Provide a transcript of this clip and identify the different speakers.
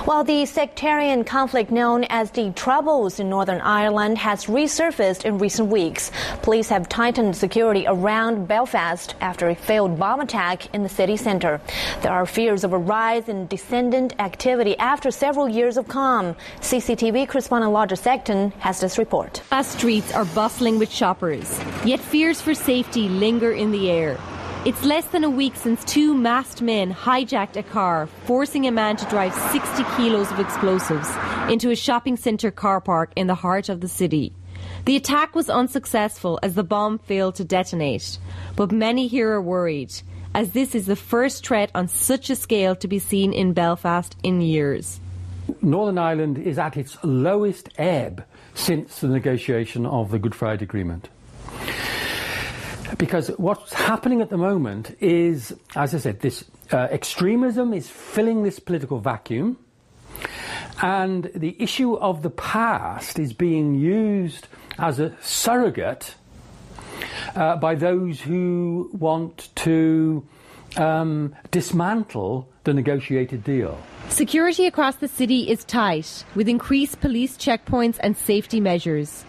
Speaker 1: While the sectarian conflict known as the Troubles in Northern Ireland has resurfaced in recent weeks, police have tightened security around Belfast after a failed bomb attack in the city centre. There are fears of a rise in dissident activity after several years of calm. CCTV correspondent Roger Sexton has this report.
Speaker 2: Belfast streets are bustling with shoppers, yet fears for safety linger in the air. It's less than a week since two masked men hijacked a car, forcing a man to drive 60 kilos of explosives into a shopping centre car park in the heart of the city. The attack was unsuccessful as the bomb failed to detonate, but many here are worried, as this is the first threat on such a scale to be seen in Belfast in years.
Speaker 3: Northern Ireland is at its lowest ebb since the negotiation of the Good Friday Agreement. Because what's happening at the moment is, as I said, this extremism is filling this political vacuum, and the issue of the past is being used as a surrogate by those who want to dismantle the negotiated deal.
Speaker 2: Security across the city is tight, with increased police checkpoints and safety measures.